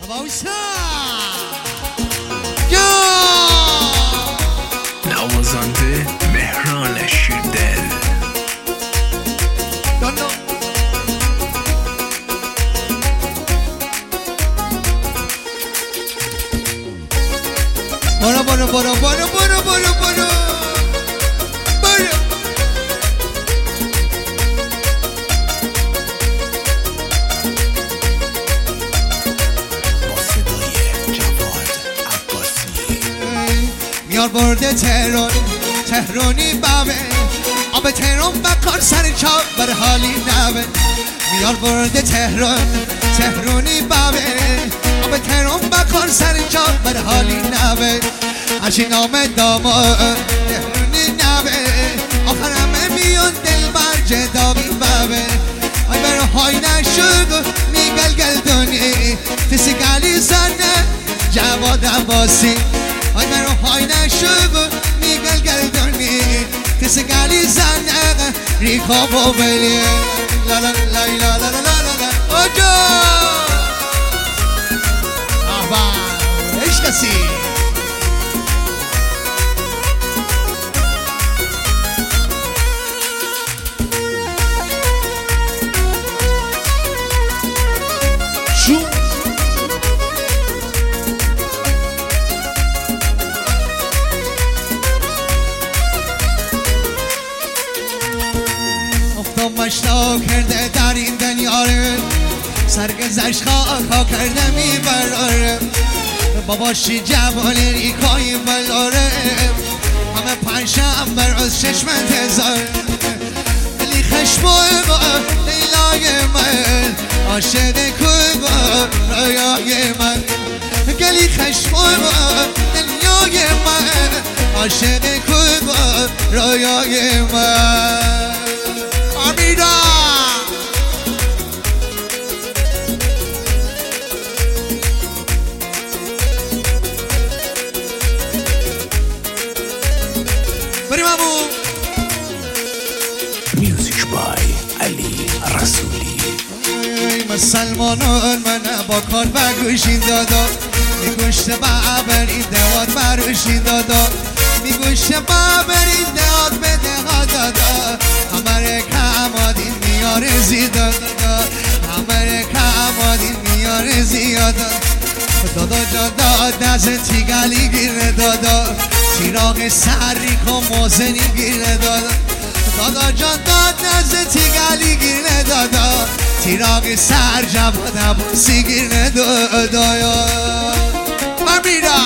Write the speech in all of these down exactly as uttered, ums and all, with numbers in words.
نوازنده مهران شیردل. برو برو برو برو برو برو برو میار برده تهران تهرانی بابه آب تهران بکار سر چاپ بر حالی نبه میار برده تهران تهرانی بابه آب تهران بکار سر چاپ بر حالی نبه اشین آمد داماد تهرانی نبه آخر همه میون دل بر جدابی بابه آی بر های نشد میگل گلدونی تسی گلی زنه جواد عباسی آی مرا های نشد میگل گلدونی کسی گلی زنه ریکا با بلی لا لا لا لا لا لا لا اوجا آبا ایش کسی شو مشتاق کرده در این دنیاره سرگذشت خاک ها کرده میبراره باباشی جوانی ریکایی بلاره همه پنجم بر از چشمت هزار ولی خشمای با لیلای من عاشق کوی با رویای من گلی خشمای با دنیای من عاشق کوی با رویای من آمیدا بریم امو میوزیک بای علی رسولی. مسلمانان من با کار بگوشین دادا میگوشت بابرین دواد بروشین دادا میگوشت بابرین دواد به دهاد دادا همه کمادین میاره زیادا دادا همه کمادین میاره زیادا دادا جان داد نزد تیگلی گیره دادا تیراغ سری کن موزنی گیره دادا دادا جان داد نزد تیگلی گیره دادا تیراغ سر جواد عباسی گیره دادا من میرم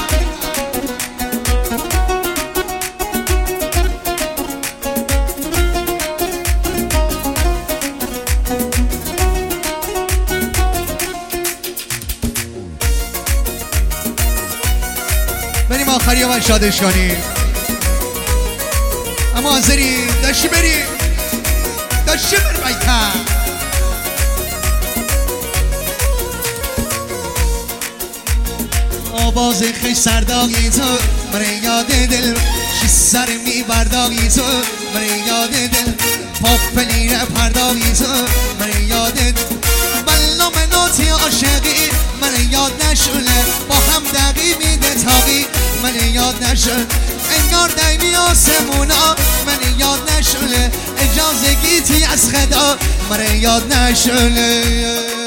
بریم آخری من شادش کنیم اما حاضری داشتی بریم داشتی بر بیتر آواز خیش سرداغی تو من یاد دل شی سر می برداغی تو من یاد دل پاپلین پرداغی تو من یاد دل بلا مناتی عاشقی من یاد نشونه با هم دقی میده تاقی من یاد نشون انگار دیمی آسمونا من یاد نشونه اجازه گیتی از خدا من یاد نشونه